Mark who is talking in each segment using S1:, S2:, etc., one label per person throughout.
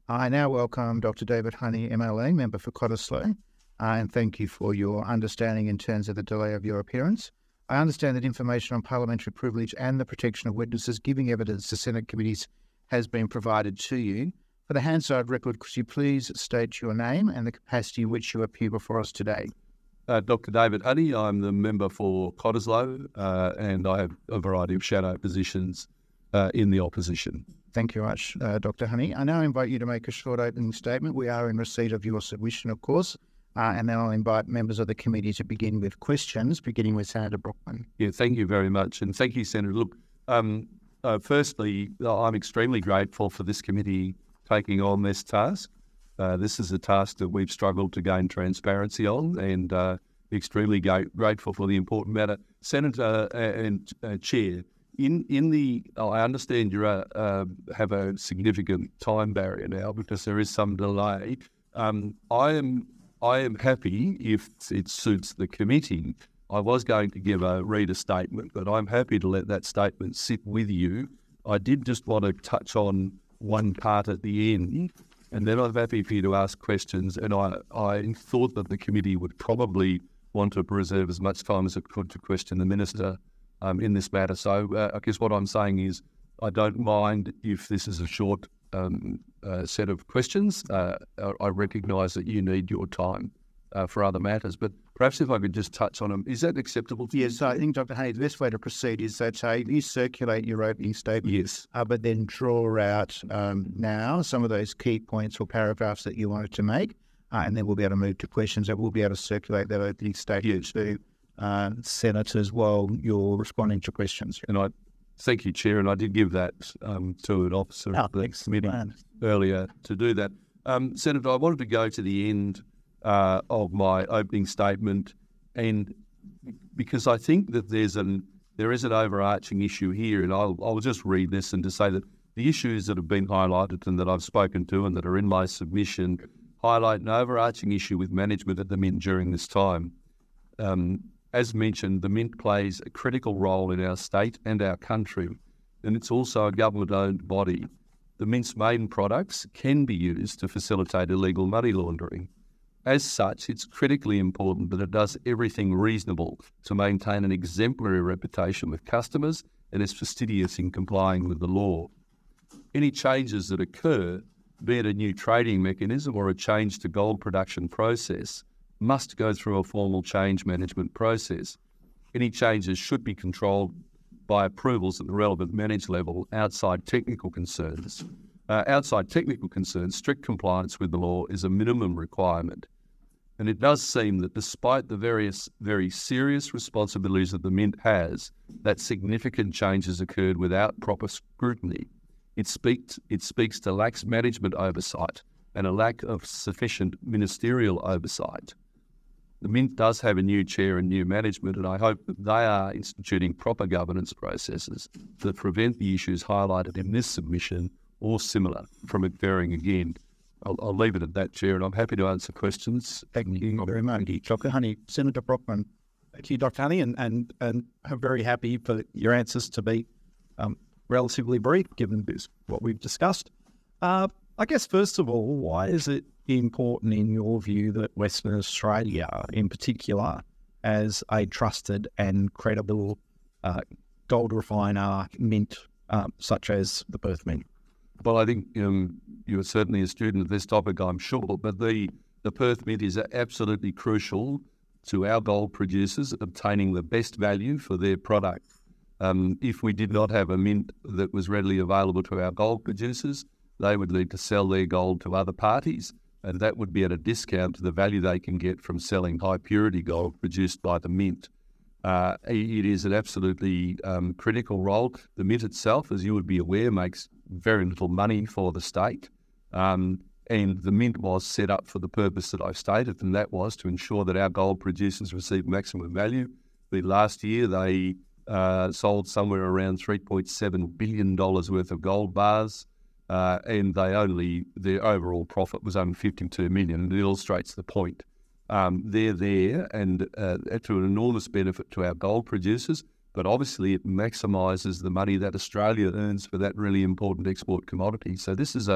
S1: I now welcome Dr. David Honey, MLA, member for Cottesloe, and thank you for your understanding in terms of the delay of your appearance. I understand that information on parliamentary privilege and the protection of witnesses giving evidence to Senate committees has been provided to you. For the Hansard record, could you please state your name and the capacity in which you appear before us today?
S2: Dr. David Honey, I'm the member for Cottesloe, and I have a variety of shadow positions in the opposition.
S1: Thank you very much, Dr. Honey. I now invite you to make a short opening statement. We are in receipt of your submission, of course, and then I'll invite members of the committee to begin with questions, beginning with Senator Brockman.
S2: Yeah, thank you very much, and thank you, Senator. Look, firstly, I'm extremely grateful for this committee taking on this task. This is a task that we've struggled to gain transparency on, and extremely grateful for the important matter. Senator and Chair, I understand you have a significant time barrier now because there is some delay. I am happy if it suits the committee. I was going to read a statement, but I'm happy to let that statement sit with you. I did just want to touch on one part at the end, and then I'm happy for you to ask questions. And I thought that the committee would probably want to preserve as much time as it could to question the Minister in this matter. So I guess what I'm saying is I don't mind if this is a short set of questions. I recognise that you need your time for other matters, but perhaps if I could just touch on them. Is that acceptable to you?
S1: Yes, I think, Dr. Honey, the best way to proceed is that you circulate your opening statement,
S2: Yes.
S1: But then draw out now some of those key points or paragraphs that you wanted to make, and then we'll be able to move to questions, and we'll be able to circulate that opening statement to senators while you're responding to questions.
S2: And I thank you, Chair, and I did give that to an officer of the committee earlier to do that. Senator, I wanted to go to the end of my opening statement, and because I think that there is an overarching issue here, and I'll just read this and to say that the issues that have been highlighted and that I've spoken to and that are in my submission highlight an overarching issue with management at the Mint during this time. As mentioned, the Mint plays a critical role in our state and our country, and it's also a government-owned body. The Mint's main products can be used to facilitate illegal money laundering. As such, it's critically important that it does everything reasonable to maintain an exemplary reputation with customers and is fastidious in complying with the law. Any changes that occur, be it a new trading mechanism or a change to gold production process, must go through a formal change management process. Any changes should be controlled by approvals at the relevant managed level outside technical concerns. Strict compliance with the law is a minimum requirement. And it does seem that despite the various very serious responsibilities that the Mint has, that significant changes occurred without proper scrutiny. It speaks to lax management oversight and a lack of sufficient ministerial oversight. The Mint does have a new chair and new management, and I hope that they are instituting proper governance processes that prevent the issues highlighted in this submission or similar from occurring again. I'll leave it at that, Chair, and I'm happy to answer questions.
S1: Thank you very much, Dr. Honey. Senator Brockman.
S3: Thank you, Dr. Honey, and I'm very happy for your answers to be relatively brief, given this what we've discussed. I guess, first of all, why is it important in your view that Western Australia, in particular, as a trusted and credible gold refiner mint, such as the Perth Mint?
S2: Well, I think you're certainly a student of this topic, I'm sure, but the Perth Mint is absolutely crucial to our gold producers obtaining the best value for their product. If we did not have a mint that was readily available to our gold producers, they would need to sell their gold to other parties, and that would be at a discount to the value they can get from selling high-purity gold produced by the Mint. It is an absolutely critical role. The Mint itself, as you would be aware, makes very little money for the state, and the Mint was set up for the purpose that I've stated, and that was to ensure that our gold producers receive maximum value. Last year, they sold somewhere around $3.7 billion worth of gold bars, and their overall profit was only $52 million. It illustrates the point. They're there and to an enormous benefit to our gold producers, but obviously it maximises the money that Australia earns for that really important export commodity. So this is a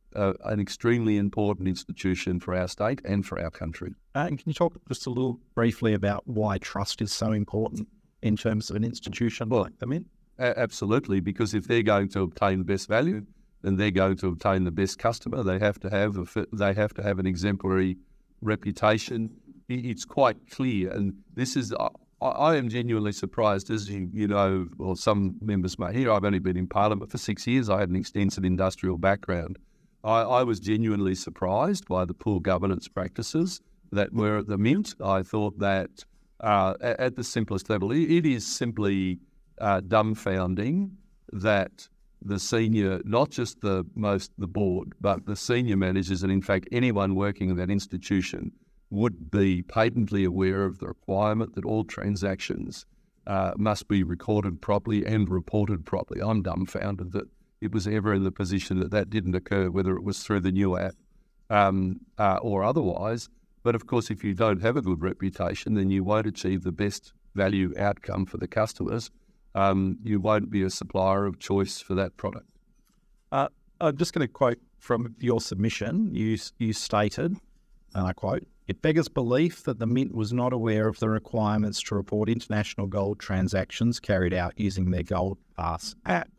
S2: an extremely important institution for our state and for our country.
S3: And can you talk just a little briefly about why trust is so important in terms of an institution like the Mint?
S2: Absolutely, because if they're going to obtain the best value, then they're going to obtain the best customer. They have to have an exemplary reputation. It's quite clear, and this is. I am genuinely surprised, as you know, or some members may hear. I've only been in Parliament for 6 years. I had an extensive industrial background. I was genuinely surprised by the poor governance practices that were at the Mint. I thought that at the simplest level, it is simply dumbfounding that the senior, not just the board, but the senior managers, and in fact anyone working in that institution, would be patently aware of the requirement that all transactions must be recorded properly and reported properly. I'm dumbfounded that it was ever in the position that didn't occur, whether it was through the new app or otherwise. But of course, if you don't have a good reputation, then you won't achieve the best value outcome for the customers. You won't be a supplier of choice for that product.
S3: I'm just going to quote from your submission. You stated, and I quote, "It beggars belief that the Mint was not aware of the requirements to report international gold transactions carried out using their Gold Pass app."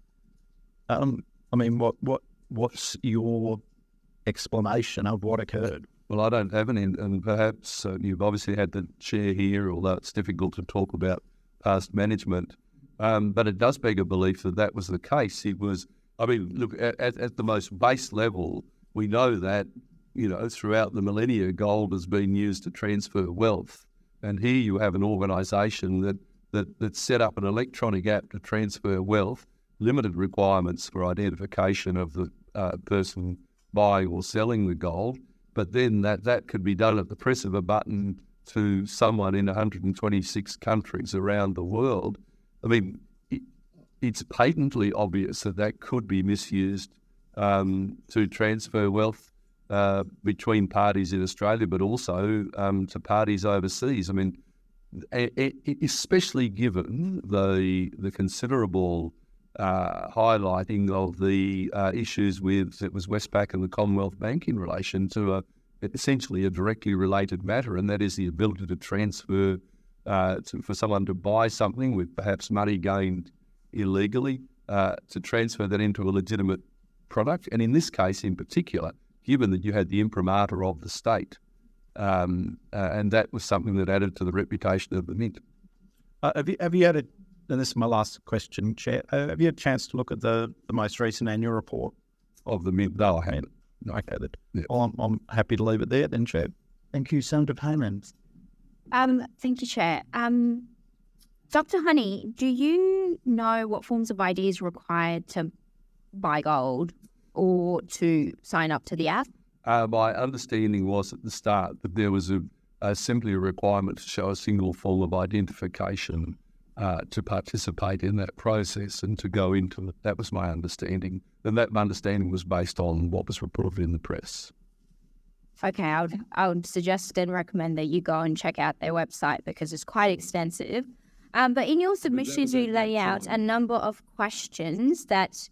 S3: I mean, what's your explanation of what occurred?
S2: Well, I don't have any, and perhaps you've obviously had the chair here, although it's difficult to talk about past management. But it does beg a belief that was the case. It was, I mean, look, at the most base level, we know that, you know, throughout the millennia, gold has been used to transfer wealth. And here you have an organisation that set up an electronic app to transfer wealth, limited requirements for identification of the person buying or selling the gold, but then that could be done at the press of a button to someone in 126 countries around the world. I mean, it's patently obvious that could be misused to transfer wealth between parties in Australia, but also to parties overseas. I mean, especially given the considerable highlighting of the issues with Westpac and the Commonwealth Bank in relation to essentially a directly related matter, and that is the ability to transfer for someone to buy something with perhaps money gained illegally, to transfer that into a legitimate product. And in this case in particular, given that you had the imprimatur of the state, and that was something that added to the reputation of the Mint.
S3: Have you had a, and this is my last question, Chair, have you had a chance to look at the most recent annual report
S2: of the Mint? No, I haven't.
S3: No, okay, yeah. Well, I'm happy to leave it there then, Chair.
S1: Thank you, Senator Payman.
S4: Thank you, Chair. Dr. Honey, do you know what forms of ID is required to buy gold or to sign up to the app?
S2: My understanding was at the start that there was simply a requirement to show a single form of identification to participate in that process and to go into it. That was my understanding. And that understanding was based on what was reported in the press.
S4: Okay, I would suggest and recommend that you go and check out their website because it's quite extensive. But in your submissions, you lay out a number of questions that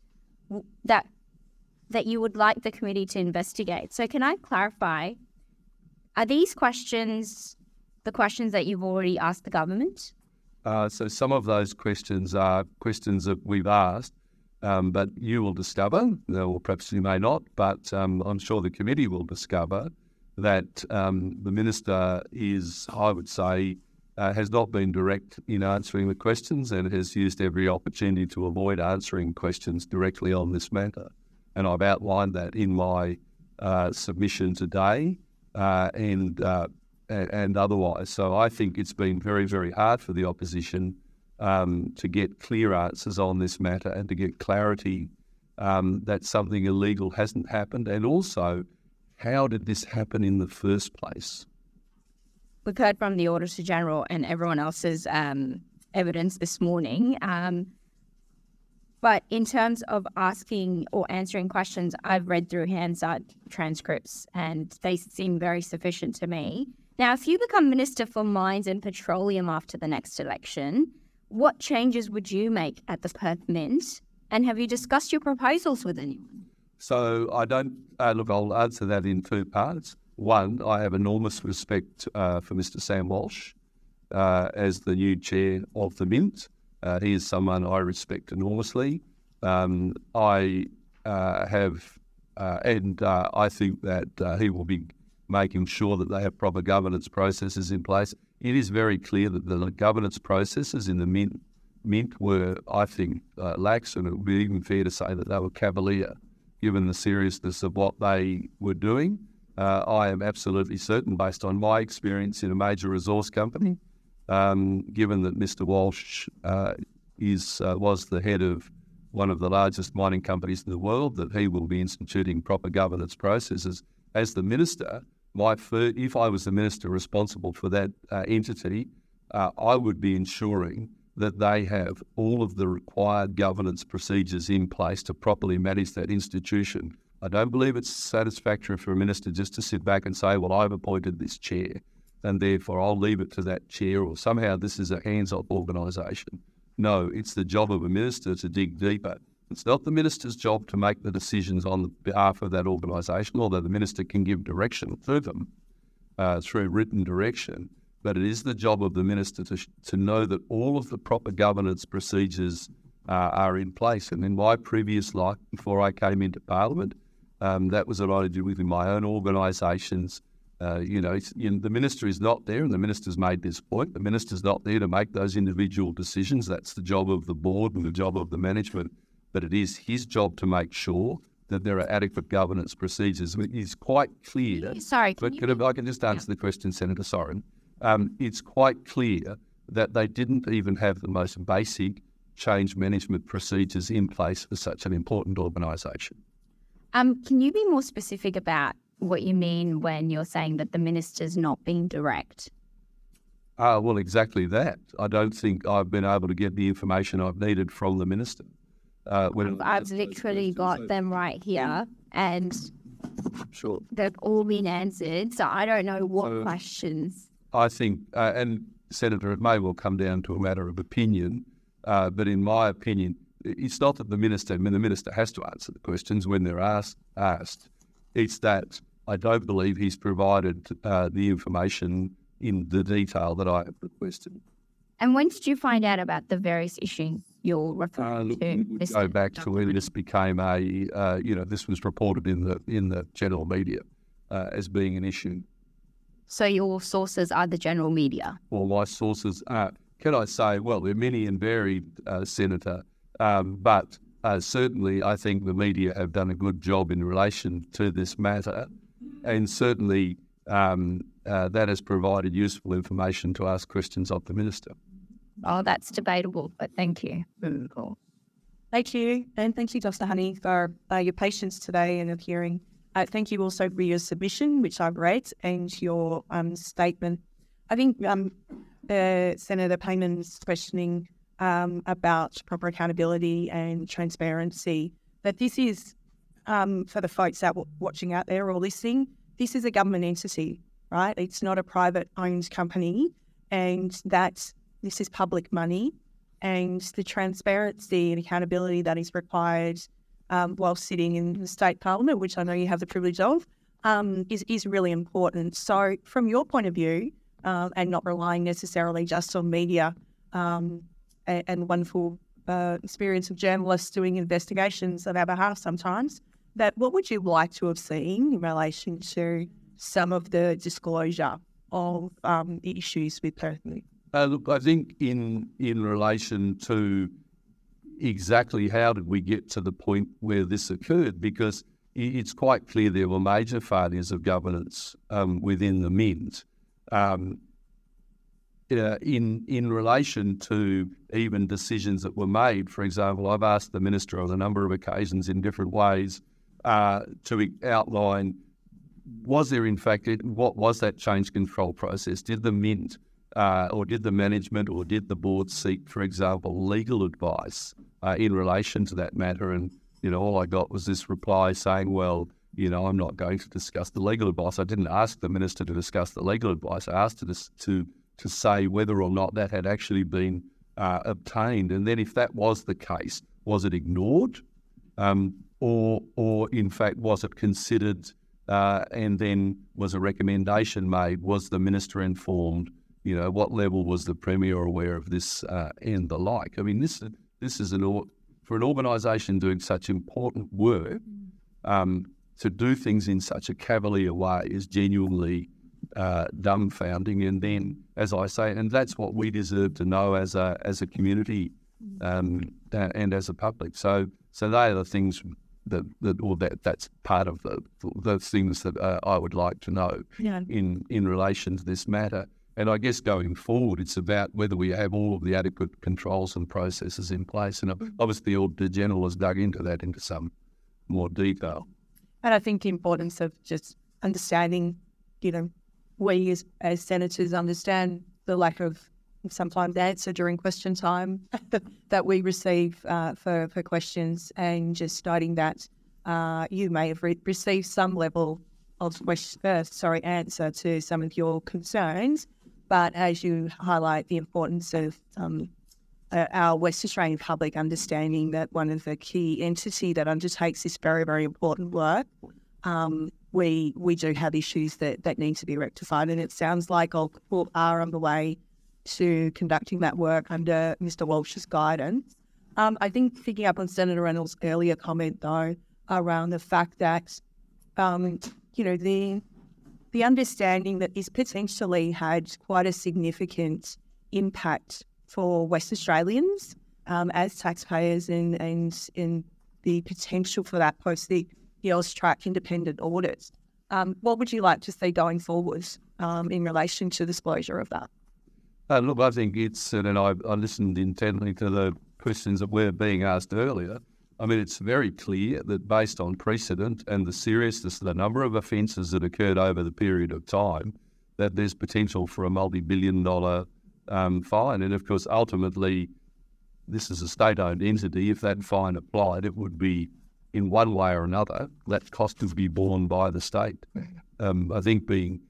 S4: you would like the committee to investigate. So can I clarify, are these questions the questions that you've already asked the government?
S2: So some of those questions are questions that we've asked, but you will discover, or perhaps you may not, but I'm sure the committee will discover that the Minister is, I would say, has not been direct in answering the questions and has used every opportunity to avoid answering questions directly on this matter. And I've outlined that in my submission today and otherwise. So I think it's been very, very hard for the opposition to get clear answers on this matter and to get clarity that something illegal hasn't happened. And also, how did this happen in the first place?
S4: We've heard from the Auditor General and everyone else's evidence this morning. But in terms of asking or answering questions, I've read through Hansard transcripts and they seem very sufficient to me. Now, if you become Minister for Mines and Petroleum after the next election, what changes would you make at the Perth Mint? And have you discussed your proposals with anyone?
S2: So I don't look. I'll answer that in two parts. One, I have enormous respect for Mr. Sam Walsh as the new chair of the Mint. He is someone I respect enormously. I think that he will be making sure that they have proper governance processes in place. It is very clear that the governance processes in the Mint were, I think, lax, and it would be even fair to say that they were cavalier, given the seriousness of what they were doing. I am absolutely certain, based on my experience in a major resource company, given that Mr. Walsh was the head of one of the largest mining companies in the world, that he will be instituting proper governance processes. As the minister, if I was the minister responsible for that entity, I would be ensuring that they have all of the required governance procedures in place to properly manage that institution. I don't believe it's satisfactory for a minister just to sit back and say, well, I've appointed this chair, and therefore I'll leave it to that chair, or somehow this is a hands-off organisation. No, it's the job of a minister to dig deeper. It's not the minister's job to make the decisions on behalf of that organisation, although the minister can give direction to them through written direction. But it is the job of the minister to know that all of the proper governance procedures are in place. And in my previous life, before I came into Parliament, that was what I did within my own organisations. The minister is not there, and the minister's made this point. The minister's not there to make those individual decisions. That's the job of the board and the job of the management. But it is his job to make sure that there are adequate governance procedures. It is quite clear.
S4: Sorry,
S2: I can just answer the question, Senator Soren. It's quite clear that they didn't even have the most basic change management procedures in place for such an important organisation.
S4: Can you be more specific about what you mean when you're saying that the minister's not being direct?
S2: Well, exactly that. I don't think I've been able to get the information I've needed from the minister.
S4: I've literally got them right here, and
S2: sure,
S4: they've all been answered, so I don't know what questions.
S2: I think, and Senator, it may well come down to a matter of opinion, but in my opinion, it's not that the minister has to answer the questions when they're asked. It's that I don't believe he's provided the information in the detail that I have requested.
S4: And when did you find out about the various issues you're referring to?
S2: Go back to when this became this was reported in the general media as being an issue.
S4: So your sources are the general media?
S2: Well, my sources are, can I say, well, they're many and varied, Senator, but certainly I think the media have done a good job in relation to this matter, and certainly that has provided useful information to ask questions of the minister.
S4: Oh, that's debatable, but thank you.
S5: Cool. Thank you. And thank you, Dr. Honey, for your patience today and appearing. Thank you also for your submission, which I've read, and your statement. I think Senator Payman's questioning about proper accountability and transparency, that this is, for the folks out watching out there or listening, this is a government entity, right? It's not a private-owned company, and that this is public money, and the transparency and accountability that is required while sitting in the state parliament, which I know you have the privilege of, is really important. So from your point of view, and not relying necessarily just on media and wonderful experience of journalists doing investigations on our behalf sometimes, that what would you like to have seen in relation to some of the disclosure of the issues with Perth?
S2: Look, I think in relation to exactly how did we get to the point where this occurred, because it's quite clear there were major failures of governance within the Mint. In relation to even decisions that were made, for example, I've asked the minister on a number of occasions in different ways to outline, was there in fact, what was that change control process? Did the Mint or did the management or did the board seek, for example, legal advice in relation to that matter? And, all I got was this reply saying, well, I'm not going to discuss the legal advice. I didn't ask the minister to discuss the legal advice. I asked her to say whether or not that had actually been obtained. And then if that was the case, was it ignored? or in fact, was it considered and then was a recommendation made? Was the minister informed? What level was the Premier aware of this and the like? I mean, this is for an organisation doing such important work, to do things in such a cavalier way is genuinely dumbfounding. And then, as I say, and that's what we deserve to know as a community and as a public. So they are the things that's part of the things that I would like to know in relation to this matter. And I guess going forward, it's about whether we have all of the adequate controls and processes in place. And obviously, the Auditor General has dug into that into some more detail.
S5: And I think the importance of just understanding, we as senators understand the lack of sometimes answer during question time that we receive for questions, and just noting that you may have received some level of answer to some of your concerns. But as you highlight the importance of our West Australian public understanding that one of the key entity that undertakes this very, very important work, we do have issues that need to be rectified. And it sounds like all are on the way to conducting that work under Mr. Walsh's guidance. I think picking up on Senator Reynolds' earlier comment, though, around the fact that, the understanding that this potentially had quite a significant impact for West Australians as taxpayers and the potential for that post the AUSTRAC independent audit. What would you like to see going forward in relation to disclosure of that?
S2: Look, I think and I listened intently to the questions that were being asked earlier. I mean, it's very clear that based on precedent and the seriousness of the number of offences that occurred over the period of time, that there's potential for a multi-billion-dollar fine. And of course, ultimately, this is a state-owned entity. If that fine applied, it would be, in one way or another, that cost would be borne by the state. I think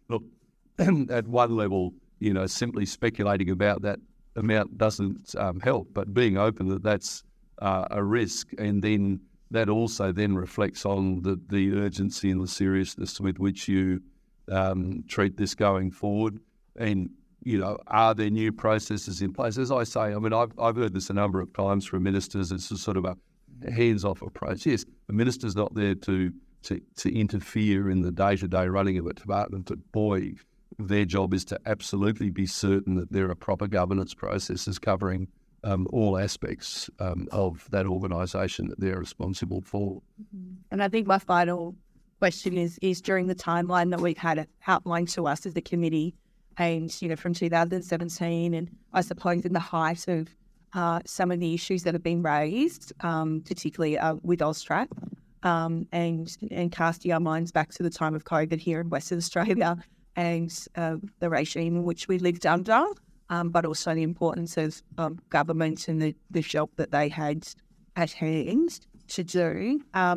S2: at one level, simply speculating about that amount doesn't help, but being open that that's a risk, and then that also then reflects on the urgency and the seriousness with which you treat this going forward. And, are there new processes in place? As I say, I mean, I've heard this a number of times from ministers. It's a sort of a hands-off approach. Yes, the minister's not there to interfere in the day-to-day running of a department, but boy, their job is to absolutely be certain that there are proper governance processes covering all aspects of that organisation that they're responsible for.
S5: And I think my final question is during the timeline that we've had outlined to us as a committee, and from 2017, and I suppose in the height of some of the issues that have been raised, particularly with AUSTRAC, and casting our minds back to the time of COVID here in Western Australia and the regime in which we lived under. But also the importance of government and the job that they had at hand to do.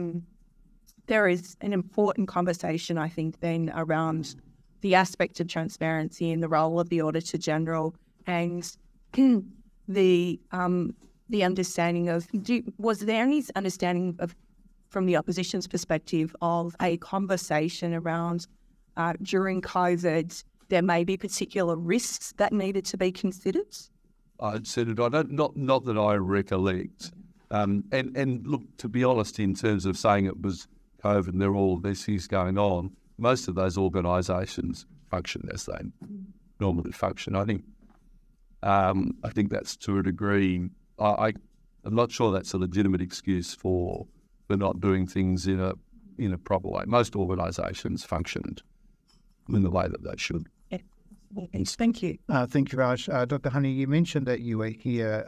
S5: There is an important conversation, I think, then around the aspect of transparency and the role of the Auditor General, and the understanding of, was there any understanding of, from the opposition's perspective, of a conversation around during COVID, there may be particular risks that needed to be considered?
S2: I'd said it. Not that I recollect. And look, to be honest, in terms of saying it was COVID and there are all these things going on, most of those organisations function as they normally function. I think that's to a degree. I'm not sure that's a legitimate excuse for not doing things in a proper way. Most organisations functioned in the way that they should.
S5: Yes, thank you.
S1: Thank you, Raj. Dr. Honey, you mentioned that you were here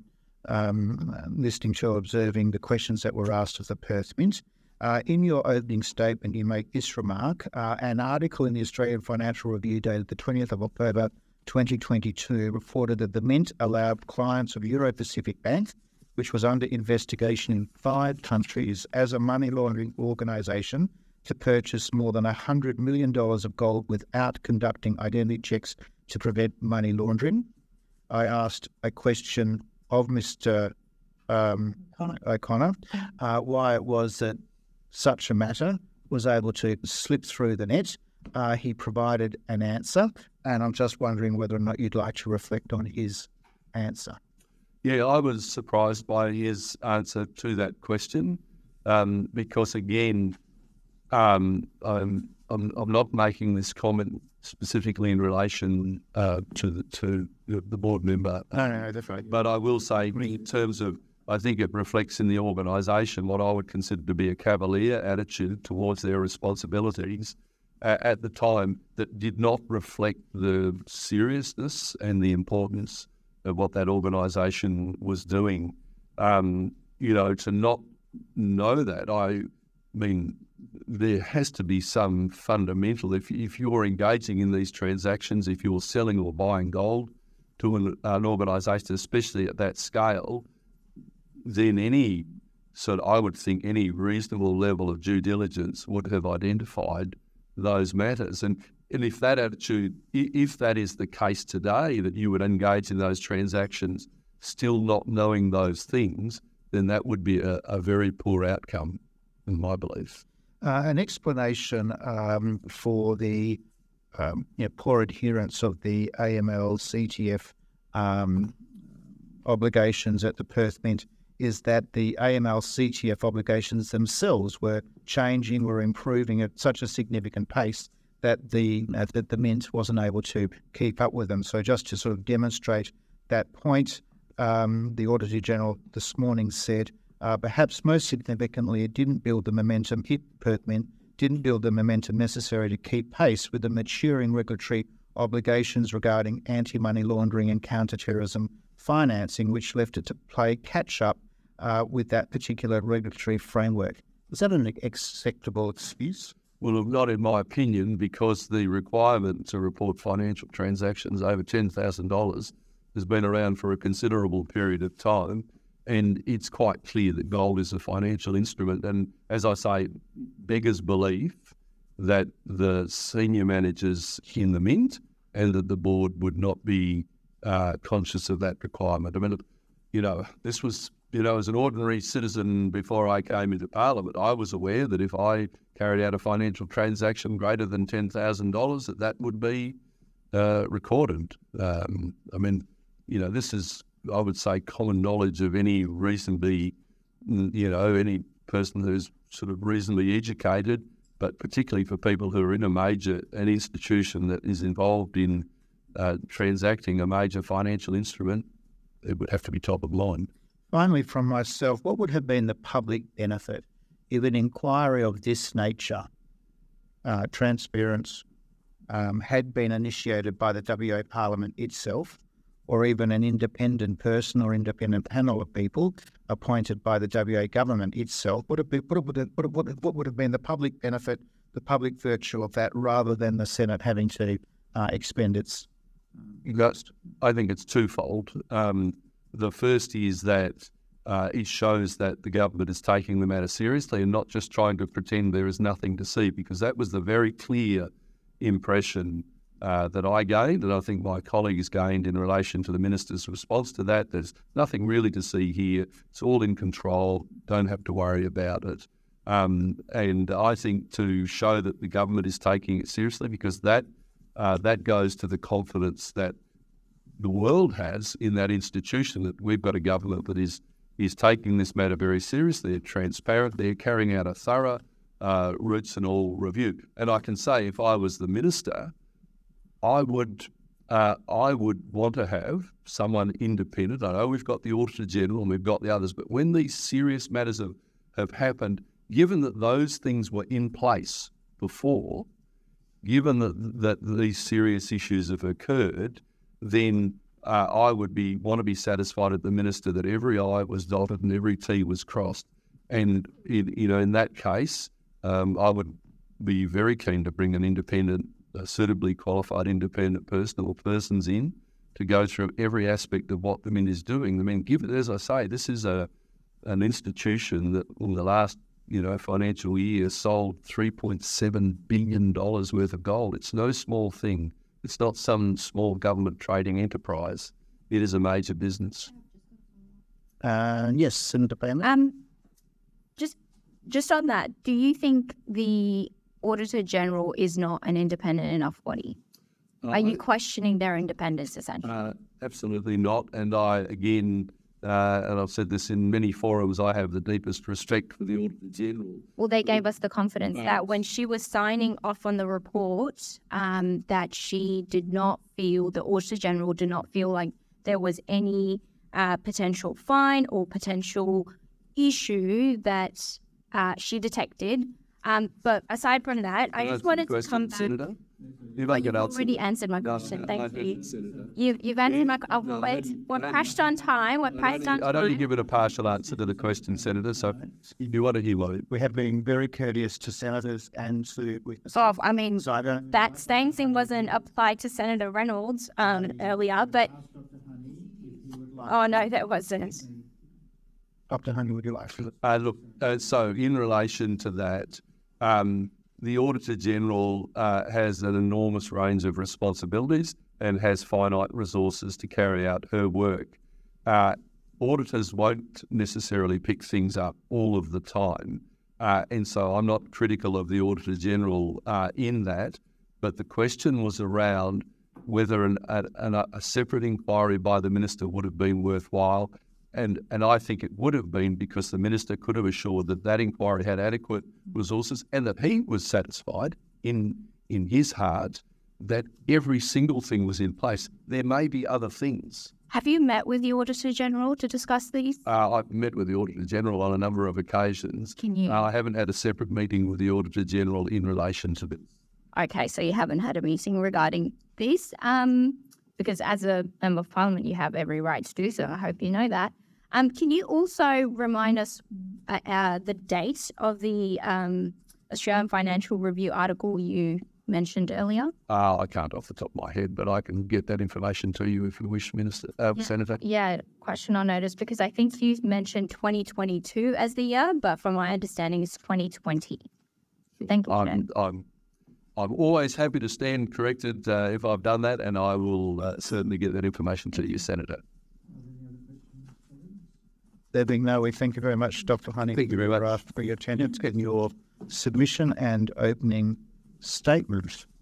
S1: listening to, observing the questions that were asked of the Perth Mint. In your opening statement, you make this remark. An article in the Australian Financial Review dated the 20th of October 2022 reported that the Mint allowed clients of Euro Pacific Bank, which was under investigation in 5 countries as a money laundering organisation, to purchase more than $100 million of gold without conducting identity checks to prevent money laundering. I asked a question of Mr. O'Connor, why it was that such a matter was able to slip through the net. He provided an answer, and I'm just wondering whether or not you'd like to reflect on his answer.
S2: Yeah, I was surprised by his answer to that question because, again, I'm not making this comment specifically in relation to the board member.
S1: No, that's right.
S2: But I will say, in terms of, I think it reflects in the organisation what I would consider to be a cavalier attitude towards their responsibilities at the time that did not reflect the seriousness and the importance of what that organisation was doing. To not know that, I mean, there has to be some fundamental, if you're engaging in these transactions, if you're selling or buying gold to an organisation, especially at that scale, then I would think any reasonable level of due diligence would have identified those matters. And if that attitude, if that is the case today, that you would engage in those transactions still not knowing those things, then that would be a very poor outcome, in my belief.
S1: An explanation for the poor adherence of the AML CTF obligations at the Perth Mint is that the AML CTF obligations themselves were changing, were improving at such a significant pace that the Mint wasn't able to keep up with them. So just to sort of demonstrate that point, the Auditor General this morning said, perhaps most significantly, it didn't build the momentum, Perth Mint didn't build the momentum necessary to keep pace with the maturing regulatory obligations regarding anti-money laundering and counter-terrorism financing, which left it to play catch-up with that particular regulatory framework. Is that an acceptable excuse?
S2: Well, not in my opinion, because the requirement to report financial transactions over $10,000 has been around for a considerable period of time, and it's quite clear that gold is a financial instrument. And as I say, beggars belief that the senior managers in the Mint and that the board would not be conscious of that requirement. I mean, this was, as an ordinary citizen before I came into Parliament, I was aware that if I carried out a financial transaction greater than $10,000, that would be recorded. This is, I would say, common knowledge of any reasonably, any person who's sort of reasonably educated, but particularly for people who are in an institution that is involved in transacting a major financial instrument, it would have to be top of mind.
S1: Finally, from myself, what would have been the public benefit if an inquiry of this nature, transparent, had been initiated by the WA Parliament itself, or even an independent person or independent panel of people appointed by the WA government itself? What would have been the public benefit, the public virtue of that, rather than the Senate having to expend its cost?
S2: I think it's twofold. The first is that it shows that the government is taking the matter seriously and not just trying to pretend there is nothing to see, because that was the very clear impression that I gained, and I think my colleagues gained in relation to the Minister's response to that. There's nothing really to see here. It's all in control. Don't have to worry about it. And I think to show that the government is taking it seriously, because that goes to the confidence that the world has in that institution, that we've got a government that is taking this matter very seriously. They're transparent. They're carrying out a thorough roots and all review. And I can say, if I was the Minister, I would want to have someone independent. I know we've got the Auditor General and we've got the others, but when these serious matters have happened, given that those things were in place before, given that these serious issues have occurred, then I would want to be satisfied at the Minister that every I was dotted and every T was crossed. And in that case, I would be very keen to bring an independent, suitably qualified independent person or persons in to go through every aspect of what the Mint is doing. I mean, given, as I say, this is an institution that in the last financial year sold $3.7 billion worth of gold. It's no small thing. It's not some small government trading enterprise. It is a major business.
S1: Yes, Senator Bailey.
S4: Just on that, do you think the Auditor General is not an independent enough body? Are you questioning their independence, essentially?
S2: Absolutely not. And I, again, and I've said this in many forums, I have the deepest respect for the Auditor General.
S4: Well, they gave us the confidence that when she was signing off on the report, that she did not feel, the Auditor General did not feel like there was any potential fine or potential issue that she detected. But aside from that, I just wanted to come back.
S2: Senator?
S4: You've already answered my question. Thank you. You've answered my question. We're pressed on time. We're pressed on time.
S2: I'd only give it a partial answer to the question, Senator. So you want to hear what?
S1: We have been very courteous to senators and to witnesses.
S4: Oh, I mean, that staying thing wasn't applied to Senator Reynolds earlier, but oh no, that wasn't.
S1: Dr. Honey, would you like to?
S2: Look, so in relation to that, the Auditor General has an enormous range of responsibilities and has finite resources to carry out her work. Auditors won't necessarily pick things up all of the time, and so I'm not critical of the Auditor General in that, but the question was around whether a separate inquiry by the Minister would have been worthwhile. And I think it would have been, because the Minister could have assured that inquiry had adequate resources and that he was satisfied in his heart that every single thing was in place. There may be other things.
S4: Have you met with the Auditor General to discuss these?
S2: I've met with the Auditor General on a number of occasions.
S4: Can you?
S2: I haven't had a separate meeting with the Auditor General in relation to this.
S4: Okay, so you haven't had a meeting regarding this, because as a Member of Parliament, you have every right to do so. I hope you know that. Can you also remind us the date of the Australian Financial Review article you mentioned earlier?
S2: I can't off the top of my head, but I can get that information to you if you wish, Senator.
S4: Yeah, question on notice, because I think you mentioned 2022 as the year, but from my understanding, it's 2020. Thank you,
S2: I'm always happy to stand corrected if I've done that, and I will certainly get that information to you, Senator.
S1: There being no, we thank you very much, Dr. Honey.
S2: Thank you very much
S1: for your attendance and your submission and opening statement.